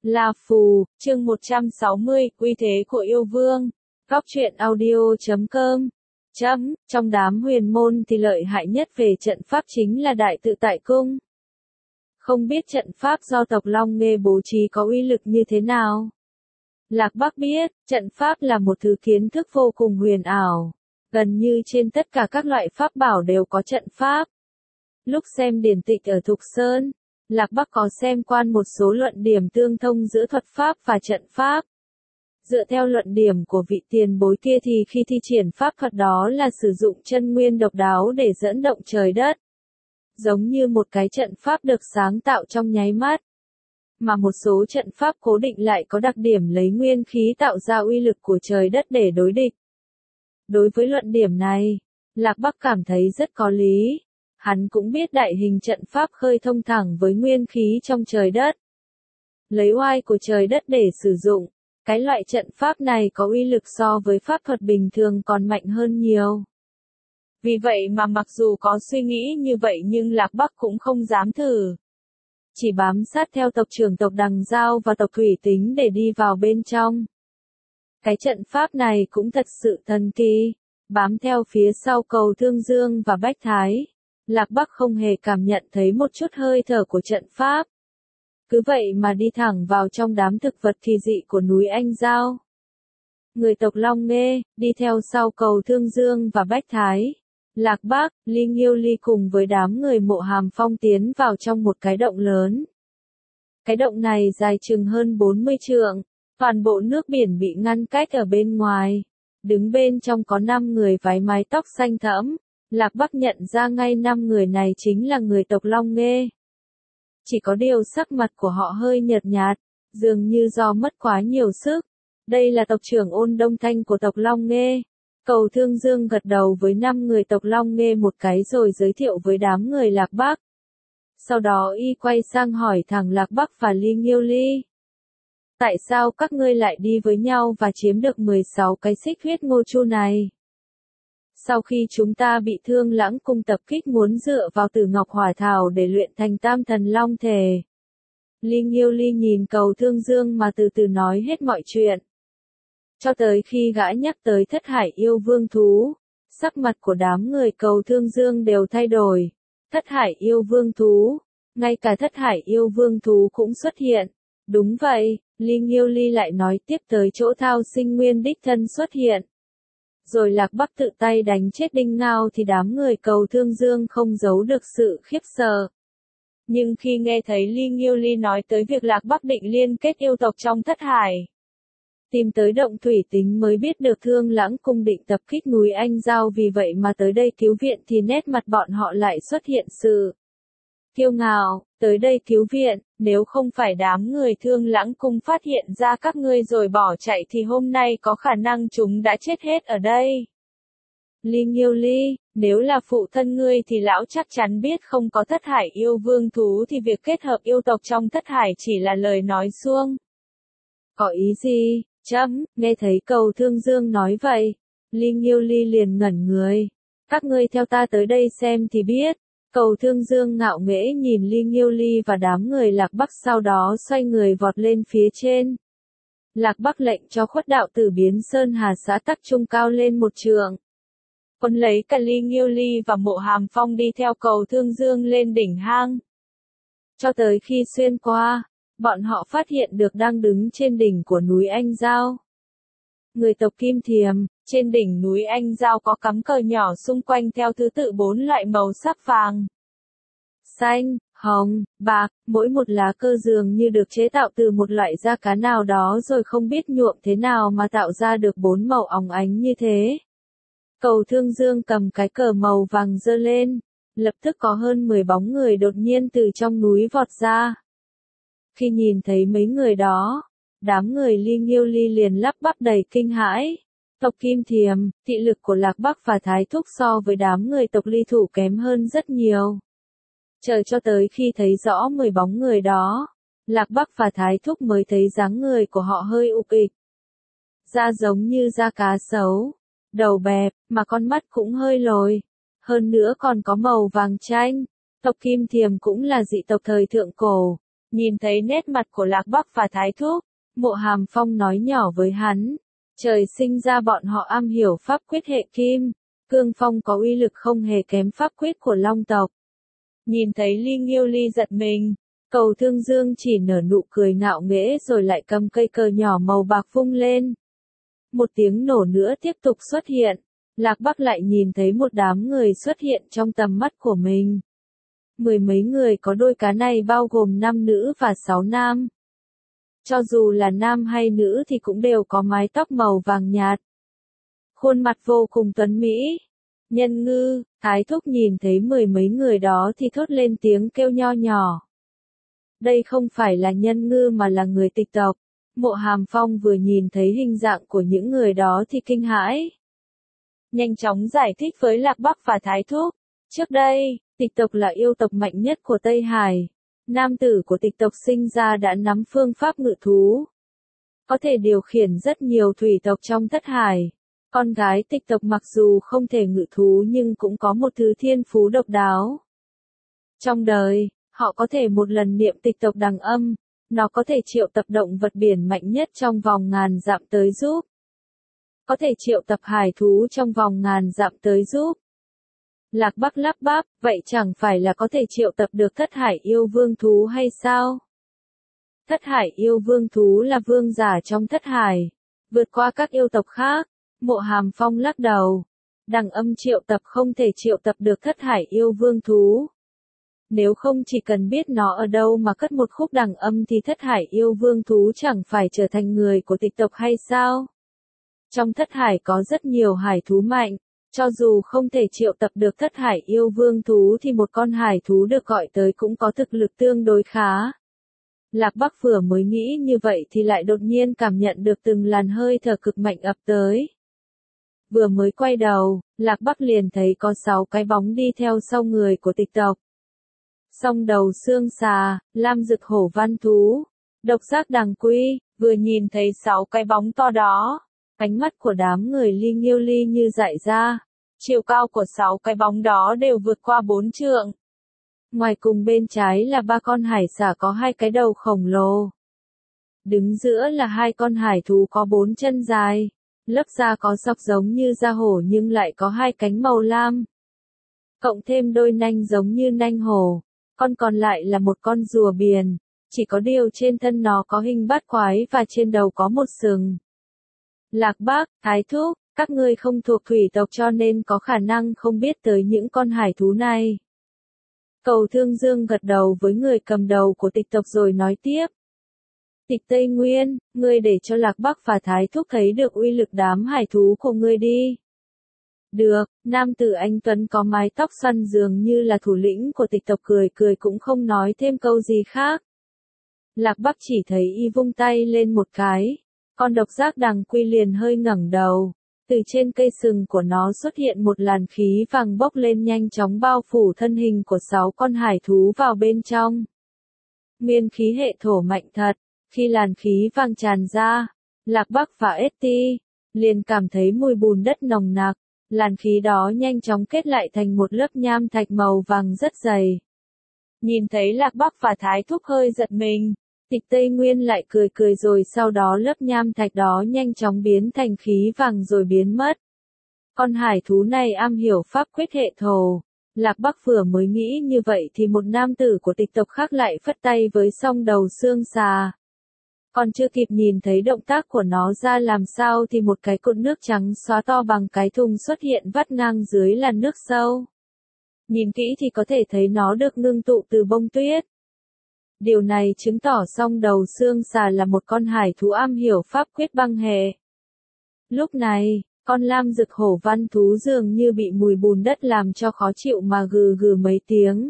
Là Phù, chương 160, Uy thế của yêu vương. Góc truyện audio.com. Trong đám huyền môn thì lợi hại nhất về trận pháp chính là Đại Tự Tại Cung. Không biết trận pháp do tộc Long Nghê bố trí có uy lực như thế nào? Lạc Bắc biết, trận pháp là một thứ kiến thức vô cùng huyền ảo. Gần như trên tất cả các loại pháp bảo đều có trận pháp. Lúc xem điển tịch ở Thục Sơn, Lạc Bắc có xem qua một số luận điểm tương thông giữa thuật pháp và trận pháp. Dựa theo luận điểm của vị tiền bối kia thì khi thi triển pháp thuật đó là sử dụng chân nguyên độc đáo để dẫn động trời đất. Giống như một cái trận pháp được sáng tạo trong nháy mắt. Mà một số trận pháp cố định lại có đặc điểm lấy nguyên khí tạo ra uy lực của trời đất để đối địch. Đối với luận điểm này, Lạc Bắc cảm thấy rất có lý. Hắn cũng biết đại hình trận pháp khơi thông thẳng với nguyên khí trong trời đất. Lấy oai của trời đất để sử dụng, cái loại trận pháp này có uy lực so với pháp thuật bình thường còn mạnh hơn nhiều. Vì vậy mà mặc dù có suy nghĩ như vậy nhưng Lạc Bắc cũng không dám thử. Chỉ bám sát theo tộc trưởng tộc Đằng Giao và tộc Thủy Tính để đi vào bên trong. Cái trận pháp này cũng thật sự thần kỳ. Bám theo phía sau Cầu Thương Dương và Bách Thái, Lạc Bắc không hề cảm nhận thấy một chút hơi thở của trận pháp. Cứ vậy mà đi thẳng vào trong đám thực vật kỳ dị của núi Anh Giao. Người tộc Long Nghê, đi theo sau Cầu Thương Dương và Bách Thái, Lạc Bắc, Ly Nghiêu Ly cùng với đám người Mộ Hàm Phong tiến vào trong một cái động lớn. Cái động này dài chừng hơn 40 trượng, toàn bộ nước biển bị ngăn cách ở bên ngoài. Đứng bên trong có 5 người váy mái tóc xanh thẫm. Lạc Bắc nhận ra ngay 5 người này chính là người tộc Long Nghê. Chỉ có điều sắc mặt của họ hơi nhợt nhạt, dường như do mất quá nhiều sức. Đây là tộc trưởng Ôn Đông Thanh của tộc Long Nghê. Cầu Thương Dương gật đầu với 5 người tộc Long Nghê một cái rồi giới thiệu với đám người Lạc Bắc. Sau đó y quay sang hỏi thẳng Lạc Bắc và Ly Nghiêu Ly. Tại sao các ngươi lại đi với nhau và chiếm được 16 cái xích huyết ngô chu này? Sau khi chúng ta bị Thương Lãng Cung tập kích muốn dựa vào Tử Ngọc Hỏa Thảo để luyện thành Tam Thần Long Thể. Ly Nghiêu Ly nhìn Cầu Thương Dương mà từ từ nói hết mọi chuyện. Cho tới khi gã nhắc tới Thất Hải yêu vương thú, sắc mặt của đám người Cầu Thương Dương đều thay đổi. Thất Hải yêu vương thú, ngay cả Thất Hải yêu vương thú cũng xuất hiện. Đúng vậy, Ly Nghiêu Ly lại nói tiếp tới chỗ Thao Sinh Nguyên đích thân xuất hiện. Rồi Lạc Bắc tự tay đánh chết Đinh Ngao thì đám người Cầu Thương Dương không giấu được sự khiếp sợ. Nhưng khi nghe thấy Ly Nghiêu Ly nói tới việc Lạc Bắc định liên kết yêu tộc trong Thất Hải, tìm tới động Thủy Tính mới biết được Thương Lãng Cung định tập kích núi Anh Giao, vì vậy mà tới đây cứu viện thì nét mặt bọn họ lại xuất hiện sự kiêu ngạo. Tới đây cứu viện, nếu không phải đám người Thương Lãng Cung phát hiện ra các ngươi rồi bỏ chạy thì hôm nay có khả năng chúng đã chết hết ở đây. Ly Nghiêu Ly, nếu là phụ thân ngươi thì lão chắc chắn biết không có Thất Hải yêu vương thú thì việc kết hợp yêu tộc trong Thất Hải chỉ là lời nói suông. Có ý gì? Nghe thấy Cầu Thương Dương nói vậy, Ly Nghiêu Ly liền ngẩn người. Các ngươi theo ta tới đây xem thì biết. Cầu Thương Dương ngạo nghễ nhìn Ly Nghiêu Ly và đám người Lạc Bắc, sau đó xoay người vọt lên phía trên. Lạc Bắc lệnh cho Khuất Đạo Tử biến Sơn Hà xã Tắc Trung cao lên 1 trượng. Quân lấy cả Ly Nghiêu Ly và Mộ Hàm Phong đi theo Cầu Thương Dương lên đỉnh hang. Cho tới khi xuyên qua, bọn họ phát hiện được đang đứng trên đỉnh của núi Anh Giao. Người tộc Kim Thiềm, trên đỉnh núi Anh Giao có cắm cờ nhỏ xung quanh theo thứ tự 4 loại màu sắc vàng, xanh, hồng, bạc, mỗi một lá cờ dường như được chế tạo từ một loại da cá nào đó rồi không biết nhuộm thế nào mà tạo ra được 4 màu óng ánh như thế. Cầu Thương Dương cầm cái cờ màu vàng giơ lên, lập tức có hơn 10 bóng người đột nhiên từ trong núi vọt ra. Khi nhìn thấy mấy người đó, đám người Ly Nghiêu Ly liền lắp bắp đầy kinh hãi. Tộc Kim Thiềm, thị lực của Lạc Bắc và Thái Thúc so với đám người tộc Ly Thủ kém hơn rất nhiều. Chờ cho tới khi thấy rõ 10 bóng người đó, Lạc Bắc và Thái Thúc mới thấy dáng người của họ hơi ục ịch. Da giống như da cá sấu, đầu bẹp, mà con mắt cũng hơi lồi. Hơn nữa còn có màu vàng chanh. Tộc Kim Thiềm cũng là dị tộc thời thượng cổ, Nhìn thấy nét mặt của Lạc Bắc và Thái Thúc, Mộ Hàm Phong nói nhỏ với hắn. Trời sinh ra bọn họ am hiểu pháp quyết hệ kim, cương phong có uy lực không hề kém pháp quyết của Long tộc. Nhìn thấy Ly Nghiêu Ly giật mình, Cầu Thương Dương chỉ nở nụ cười ngạo nghễ rồi lại cầm cây cờ nhỏ màu bạc vung lên. Một tiếng nổ nữa tiếp tục xuất hiện, Lạc Bắc lại nhìn thấy một đám người xuất hiện trong tầm mắt của mình. Mười mấy người có đôi cá này bao gồm 5 nữ và 6 nam. Cho dù là nam hay nữ thì cũng đều có mái tóc màu vàng nhạt. Khuôn mặt vô cùng tuấn mỹ. Nhân Ngư, Thái Thúc nhìn thấy mười mấy người đó thì thốt lên tiếng kêu nho nhỏ. Đây không phải là Nhân Ngư mà là người Tịch tộc. Mộ Hàm Phong vừa nhìn thấy hình dạng của những người đó thì kinh hãi. Nhanh chóng giải thích với Lạc Bắc và Thái Thúc. Trước đây, Tịch tộc là yêu tộc mạnh nhất của Tây Hải. Nam tử của Tịch tộc sinh ra đã nắm phương pháp ngự thú. Có thể điều khiển rất nhiều thủy tộc trong Thất Hải. Con gái Tịch tộc mặc dù không thể ngự thú nhưng cũng có một thứ thiên phú độc đáo. Trong đời, họ có thể một lần niệm Tịch tộc đằng âm, nó có thể triệu tập động vật biển mạnh nhất trong vòng ngàn dặm tới giúp. Có thể triệu tập hải thú trong vòng ngàn dặm tới giúp. Lạc Bắc lắp bắp, vậy chẳng phải là có thể triệu tập được Thất Hải yêu vương thú hay sao? Thất Hải yêu vương thú là vương giả trong Thất Hải, vượt qua các yêu tộc khác. Mộ Hàm Phong lắc đầu. Đằng âm triệu tập không thể triệu tập được Thất Hải yêu vương thú. Nếu không chỉ cần biết nó ở đâu mà cất một khúc đằng âm thì Thất Hải yêu vương thú chẳng phải trở thành người của Tịch tộc hay sao? Trong Thất Hải có rất nhiều hải thú mạnh, cho dù không thể triệu tập được Thất Hải yêu vương thú thì một con hải thú được gọi tới cũng có thực lực tương đối khá. Lạc Bắc vừa mới nghĩ như vậy thì lại đột nhiên cảm nhận được từng làn hơi thở cực mạnh ập tới. Vừa mới quay đầu, Lạc Bắc liền thấy có 6 cái bóng đi theo sau người của Tịch tộc. Song đầu xương xà, lam dực hổ văn thú, độc giác đằng quy, vừa nhìn thấy 6 cái bóng to đó. Ánh mắt của đám người Ly Nghiêu Ly như dại ra. Chiều cao của 6 cái bóng đó đều vượt qua 4 trượng. Ngoài cùng bên trái là 3 con hải xà có 2 cái đầu khổng lồ. Đứng giữa là 2 con hải thú có 4 chân dài. Lớp da có sọc giống như da hổ nhưng lại có 2 cánh màu lam. Cộng thêm đôi nanh giống như nanh hổ. Con còn lại là một con rùa biển. Chỉ có điều trên thân nó có hình bát quái và trên đầu có một sừng. Lạc Bắc, Thái Thúc, các ngươi không thuộc thủy tộc cho nên có khả năng không biết tới những con hải thú này. Cầu Thương Dương gật đầu với người cầm đầu của Tịch tộc rồi nói tiếp. Tịch Tây Nguyên, ngươi để cho Lạc Bắc và Thái Thúc thấy được uy lực đám hải thú của ngươi đi. Được, nam tử anh Tuấn có mái tóc xoăn dường như là thủ lĩnh của Tịch tộc cười cười cũng không nói thêm câu gì khác. Lạc Bắc chỉ thấy y vung tay lên một cái. Con độc giác đằng quy liền hơi ngẩng đầu. Từ trên cây sừng của nó xuất hiện một làn khí vàng bốc lên nhanh chóng bao phủ thân hình của 6 con hải thú vào bên trong. Nguyên khí hệ thổ mạnh thật. Khi làn khí vàng tràn ra, Lạc Bắc và Eti liền cảm thấy mùi bùn đất nồng nặc. Làn khí đó nhanh chóng kết lại thành một lớp nham thạch màu vàng rất dày. Nhìn thấy Lạc Bắc và Thái Thúc hơi giật mình. Tịch Tây Nguyên lại cười cười rồi sau đó lớp nham thạch đó nhanh chóng biến thành khí vàng rồi biến mất. Con hải thú này am hiểu pháp quyết hệ thổ. Lạc Bắc vừa mới nghĩ như vậy thì một nam tử của Tịch tộc khác lại phất tay với song đầu xương xà. Còn chưa kịp nhìn thấy động tác của nó ra làm sao thì một cái cột nước trắng xóa to bằng cái thùng xuất hiện vắt ngang dưới làn nước sâu. Nhìn kỹ thì có thể thấy nó được ngưng tụ từ bông tuyết. Điều này chứng tỏ song đầu xương xà là một con hải thú am hiểu pháp quyết băng hệ. Lúc này, con lam dực hổ văn thú dường như bị mùi bùn đất làm cho khó chịu mà gừ gừ mấy tiếng.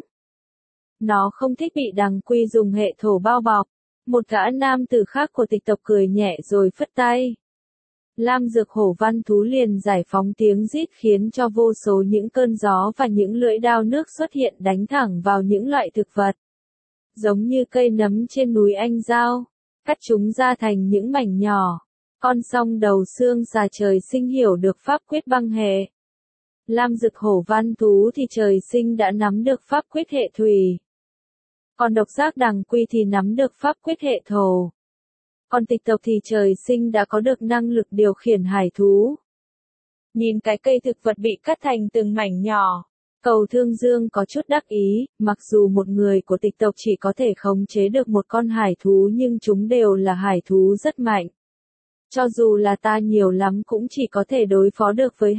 Nó không thích bị đằng quy dùng hệ thổ bao bọc. Một gã nam tử khác của Tịch tộc cười nhẹ rồi phất tay. Lam dược hổ văn thú liền giải phóng tiếng rít khiến cho vô số những cơn gió và những lưỡi đao nước xuất hiện đánh thẳng vào những loại thực vật. Giống như cây nấm trên núi Anh Giao, cắt chúng ra thành những mảnh nhỏ. Con song đầu xương xà trời sinh hiểu được pháp quyết băng hệ. Lam dực hổ văn thú thì trời sinh đã nắm được pháp quyết hệ thủy. Còn độc giác đằng quy thì nắm được pháp quyết hệ thổ. Còn tịch tộc thì trời sinh đã có được năng lực điều khiển hải thú. Nhìn cái cây thực vật bị cắt thành từng mảnh nhỏ, Cầu Thương Dương có chút đắc ý, mặc dù một người của tịch tộc chỉ có thể khống chế được một con hải thú nhưng chúng đều là hải thú rất mạnh. Cho dù là ta nhiều lắm cũng chỉ có thể đối phó được với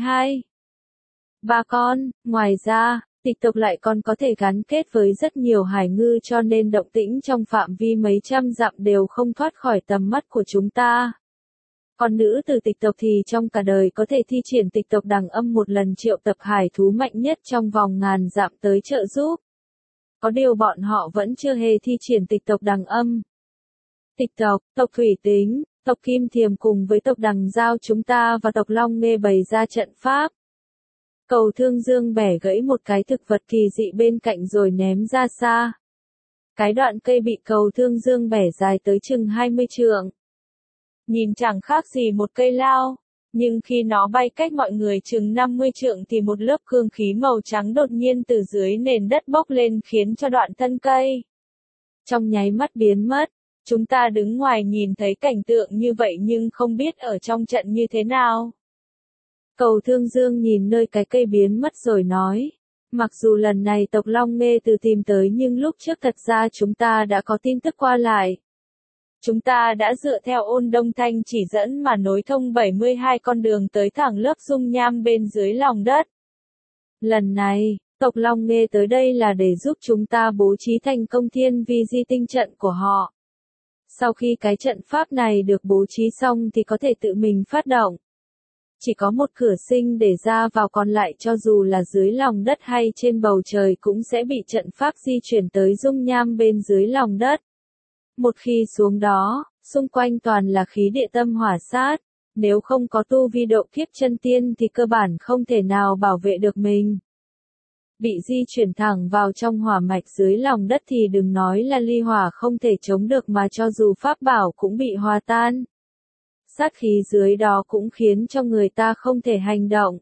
2, 3 con, ngoài ra, tịch tộc lại còn có thể gắn kết với rất nhiều hải ngư cho nên động tĩnh trong phạm vi mấy trăm dặm đều không thoát khỏi tầm mắt của chúng ta. Còn nữ từ tịch tộc thì trong cả đời có thể thi triển tịch tộc đằng âm một lần triệu tập hải thú mạnh nhất trong vòng ngàn dặm tới trợ giúp. Có điều bọn họ vẫn chưa hề thi triển tịch tộc đằng âm. Tịch tộc, tộc thủy tính, tộc kim thiềm cùng với tộc đằng giao chúng ta và tộc long nghê bày ra trận pháp. Cầu Thương Dương bẻ gãy một cái thực vật kỳ dị bên cạnh rồi ném ra xa. Cái đoạn cây bị Cầu Thương Dương bẻ dài tới chừng 20 trượng. Nhìn chẳng khác gì một cây lao, nhưng khi nó bay cách mọi người chừng 50 trượng thì một lớp cương khí màu trắng đột nhiên từ dưới nền đất bốc lên khiến cho đoạn thân cây trong nháy mắt biến mất. Chúng ta đứng ngoài nhìn thấy cảnh tượng như vậy nhưng không biết ở trong trận như thế nào. Cầu Thương Dương nhìn nơi cái cây biến mất rồi nói, mặc dù lần này tộc Long Nghê từ tìm tới nhưng lúc trước thật ra chúng ta đã có tin tức qua lại. Chúng ta đã dựa theo Ôn Đông Thanh chỉ dẫn mà nối thông 72 con đường tới thẳng lớp dung nham bên dưới lòng đất. Lần này, tộc Long Nghê tới đây là để giúp chúng ta bố trí thành công thiên vi di tinh trận của họ. Sau khi cái trận pháp này được bố trí xong thì có thể tự mình phát động. Chỉ có một cửa sinh để ra vào còn lại cho dù là dưới lòng đất hay trên bầu trời cũng sẽ bị trận pháp di chuyển tới dung nham bên dưới lòng đất. Một khi xuống đó, xung quanh toàn là khí địa tâm hỏa sát, nếu không có tu vi độ kiếp chân tiên thì cơ bản không thể nào bảo vệ được mình. Bị di chuyển thẳng vào trong hỏa mạch dưới lòng đất thì đừng nói là ly hỏa không thể chống được mà cho dù pháp bảo cũng bị hòa tan. Sát khí dưới đó cũng khiến cho người ta không thể hành động.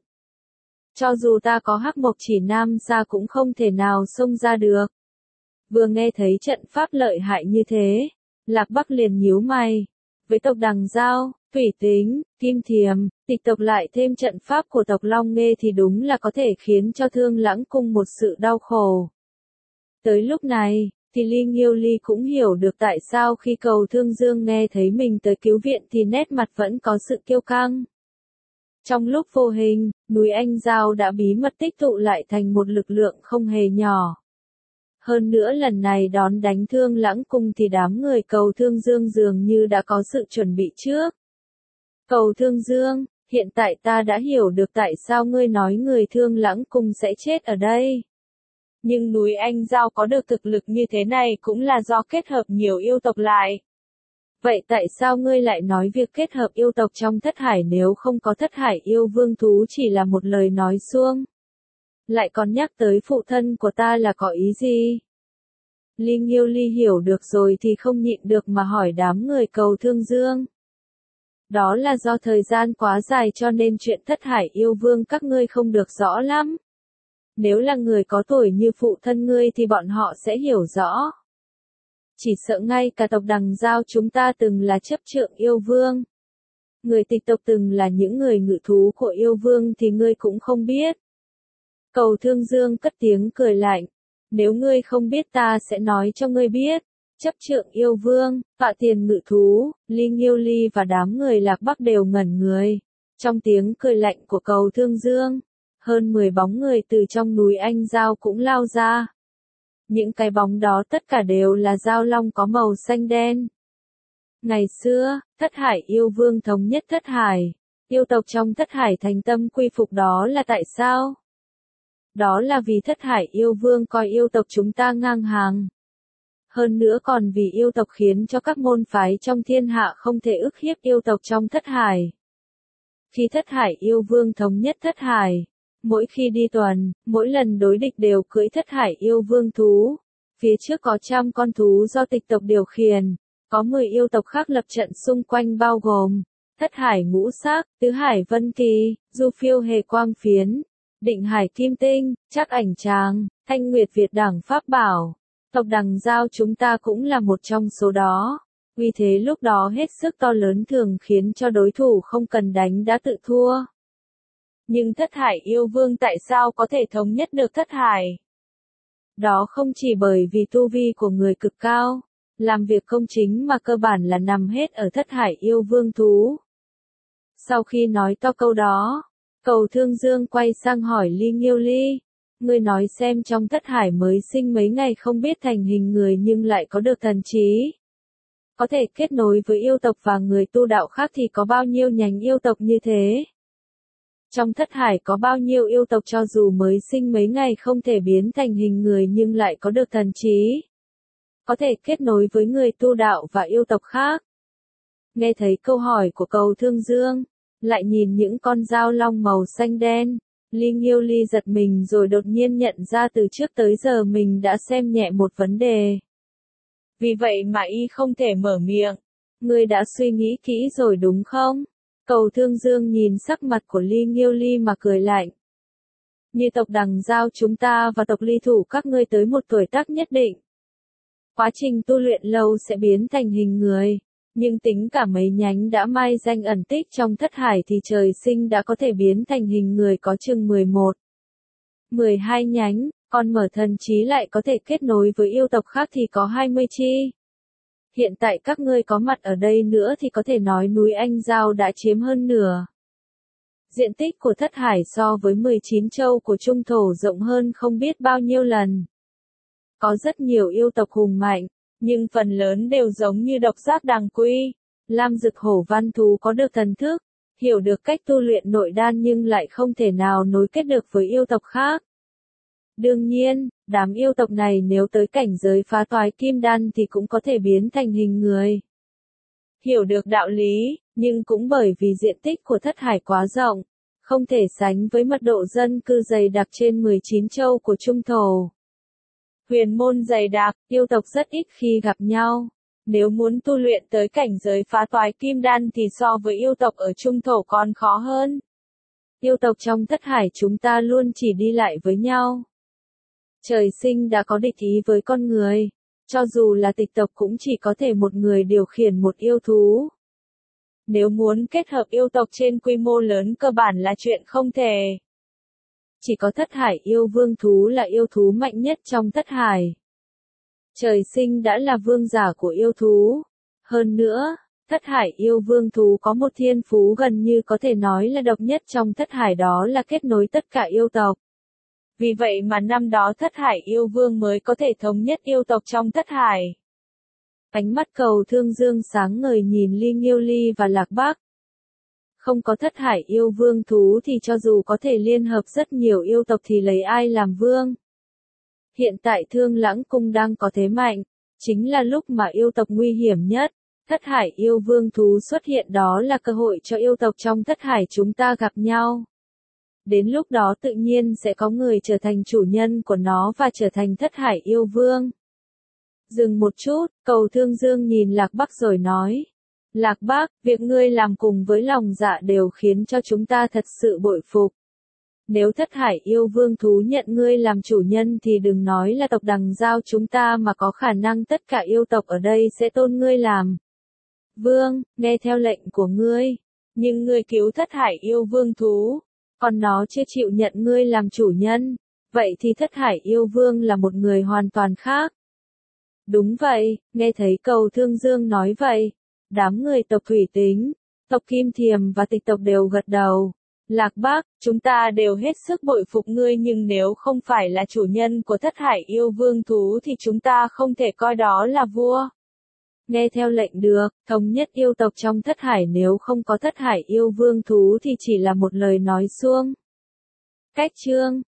Cho dù ta có hắc mộc chỉ nam xa cũng không thể nào xông ra được. Vừa nghe thấy trận pháp lợi hại như thế, Lạc Bắc liền nhíu mày. Với tộc đằng giao, thủy tính, kim thiềm, tịch tộc lại thêm trận pháp của tộc Long Nghê thì đúng là có thể khiến cho Thương Lãng Cung một sự đau khổ. Tới lúc này, thì Ly Nghiêu Ly cũng hiểu được tại sao khi Cầu Thương Dương nghe thấy mình tới cứu viện thì nét mặt vẫn có sự kiêu căng. Trong lúc vô hình, núi Anh Giao đã bí mật tích tụ lại thành một lực lượng không hề nhỏ. Hơn nữa lần này đón đánh Thương Lãng Cung thì đám người Cầu Thương Dương dường như đã có sự chuẩn bị trước. Cầu Thương Dương, hiện tại ta đã hiểu được tại sao ngươi nói người Thương Lãng Cung sẽ chết ở đây. Nhưng núi Anh Giao có được thực lực như thế này cũng là do kết hợp nhiều yêu tộc lại. Vậy tại sao ngươi lại nói việc kết hợp yêu tộc trong thất hải nếu không có thất hải yêu vương thú chỉ là một lời nói suông? Lại còn nhắc tới phụ thân của ta là có ý gì? Ly Nghiêu Ly hiểu được rồi thì không nhịn được mà hỏi đám người Cầu Thương Dương. Đó là do thời gian quá dài cho nên chuyện thất hải yêu vương các ngươi không được rõ lắm. Nếu là người có tuổi như phụ thân ngươi thì bọn họ sẽ hiểu rõ. Chỉ sợ ngay cả tộc đằng giao chúng ta từng là chấp trượng yêu vương. Người tịch tộc từng là những người ngự thú của yêu vương thì ngươi cũng không biết. Cầu Thương Dương cất tiếng cười lạnh. Nếu ngươi không biết ta sẽ nói cho ngươi biết. Chấp trượng yêu vương, tọa tiền ngự thú, Ly Nghiêu Ly và đám người Lạc Bắc đều ngẩn người. Trong tiếng cười lạnh của Cầu Thương Dương, hơn 10 bóng người từ trong núi Anh Giao cũng lao ra. Những cái bóng đó tất cả đều là giao long có màu xanh đen. Ngày xưa, thất hải yêu vương thống nhất thất hải. Yêu tộc trong thất hải thành tâm quy phục đó là tại sao? Đó là vì thất hải yêu vương coi yêu tộc chúng ta ngang hàng. Hơn nữa còn vì yêu tộc khiến cho các môn phái trong thiên hạ không thể ức hiếp yêu tộc trong thất hải. Khi thất hải yêu vương thống nhất thất hải, mỗi khi đi tuần, mỗi lần đối địch đều cưỡi thất hải yêu vương thú. Phía trước có 100 con thú do tịch tộc điều khiển, có 10 yêu tộc khác lập trận xung quanh bao gồm thất hải ngũ sắc, tứ hải vân kỳ, du phiêu hề quang phiến, định hải kim tinh, trắc ảnh tràng, thanh nguyệt Việt đẳng pháp bảo, Tộc Đằng Giao chúng ta cũng là một trong số đó. Uy thế lúc đó hết sức to lớn thường khiến cho đối thủ không cần đánh đã tự thua. Nhưng Thất Hải Yêu Vương tại sao có thể thống nhất được Thất Hải? Đó không chỉ bởi vì tu vi của người cực cao, làm việc công chính mà cơ bản là nằm hết ở Thất Hải Yêu Vương thú. Sau khi nói to câu đó, Cầu Thương Dương quay sang hỏi Ly Nghiêu Ly, ngươi nói xem trong Thất Hải mới sinh mấy ngày không biết thành hình người nhưng lại có được thần trí. Có thể kết nối với yêu tộc và người tu đạo khác thì có bao nhiêu nhánh yêu tộc như thế? Trong Thất Hải có bao nhiêu yêu tộc cho dù mới sinh mấy ngày không thể biến thành hình người nhưng lại có được thần trí? Có thể kết nối với người tu đạo và yêu tộc khác? Nghe thấy câu hỏi của Cầu Thương Dương, lại nhìn những con dao long màu xanh đen, Ly Nghiêu Ly giật mình rồi đột nhiên nhận ra từ trước tới giờ mình đã xem nhẹ một vấn đề. Vì vậy mà y không thể mở miệng. Ngươi đã suy nghĩ kỹ rồi đúng không? Cầu Thương Dương nhìn sắc mặt của Ly Nghiêu Ly mà cười lạnh. Như tộc Đằng Giao chúng ta và tộc Ly Thủ các ngươi tới một tuổi tác nhất định. Quá trình tu luyện lâu sẽ biến thành hình người. Nhưng tính cả mấy nhánh đã mai danh ẩn tích trong Thất Hải thì trời sinh đã có thể biến thành hình người có chừng 11, 12 nhánh, còn mở thần trí lại có thể kết nối với yêu tộc khác thì có 20 chi. Hiện tại các ngươi có mặt ở đây nữa thì có thể nói núi Anh Giao đã chiếm hơn nửa. Diện tích của Thất Hải so với 19 châu của Trung Thổ rộng hơn không biết bao nhiêu lần. Có rất nhiều yêu tộc hùng mạnh, nhưng phần lớn đều giống như Độc Giác Đằng Quy, Lam Dực Hổ Văn Thú có được thần thức, hiểu được cách tu luyện nội đan nhưng lại không thể nào nối kết được với yêu tộc khác. Đương nhiên, đám yêu tộc này nếu tới cảnh giới phá toái kim đan thì cũng có thể biến thành hình người. Hiểu được đạo lý, nhưng cũng bởi vì diện tích của Thất Hải quá rộng, không thể sánh với mật độ dân cư dày đặc trên 19 châu của Trung Thổ. Huyền môn dày đặc, yêu tộc rất ít khi gặp nhau. Nếu muốn tu luyện tới cảnh giới phá toái kim đan thì so với yêu tộc ở Trung Thổ còn khó hơn. Yêu tộc trong Thất Hải chúng ta luôn chỉ đi lại với nhau. Trời sinh đã có địch ý với con người. Cho dù là tịch tộc cũng chỉ có thể một người điều khiển một yêu thú. Nếu muốn kết hợp yêu tộc trên quy mô lớn cơ bản là chuyện không thể. Chỉ có Thất Hải Yêu Vương thú là yêu thú mạnh nhất trong Thất Hải. Trời sinh đã là vương giả của yêu thú. Hơn nữa, Thất Hải Yêu Vương thú có một thiên phú gần như có thể nói là độc nhất trong Thất Hải, đó là kết nối tất cả yêu tộc. Vì vậy mà năm đó Thất Hải Yêu Vương mới có thể thống nhất yêu tộc trong Thất Hải. Ánh mắt Cầu Thương Dương sáng ngời nhìn Ly Nghiêu Ly và Lạc Bác. Không có Thất Hải Yêu Vương thú thì cho dù có thể liên hợp rất nhiều yêu tộc thì lấy ai làm vương? Hiện tại Thương Lãng Cung đang có thế mạnh, chính là lúc mà yêu tộc nguy hiểm nhất. Thất Hải Yêu Vương thú xuất hiện, đó là cơ hội cho yêu tộc trong Thất Hải chúng ta gặp nhau. Đến lúc đó tự nhiên sẽ có người trở thành chủ nhân của nó và trở thành Thất Hải Yêu Vương. Dừng một chút, Cầu Thương Dương nhìn Lạc Bắc rồi nói. Lạc Bác, việc ngươi làm cùng với lòng dạ đều khiến cho chúng ta thật sự bội phục. Nếu Thất Hải Yêu Vương thú nhận ngươi làm chủ nhân thì đừng nói là tộc Đằng Giao chúng ta mà có khả năng tất cả yêu tộc ở đây sẽ tôn ngươi làm vương, nghe theo lệnh của ngươi. Nhưng ngươi cứu Thất Hải Yêu Vương thú, còn nó chưa chịu nhận ngươi làm chủ nhân, vậy thì Thất Hải Yêu Vương là một người hoàn toàn khác. Đúng vậy, nghe thấy Cầu Thương Dương nói vậy. Đám người tộc Thủy Tính, tộc Kim Thiềm và tịch tộc đều gật đầu. Lạc Bác, chúng ta đều hết sức bội phục ngươi, nhưng nếu không phải là chủ nhân của Thất Hải Yêu Vương thú thì chúng ta không thể coi đó là vua. Nghe theo lệnh được, thống nhất yêu tộc trong Thất Hải, nếu không có Thất Hải Yêu Vương thú thì chỉ là một lời nói suông. Cách chương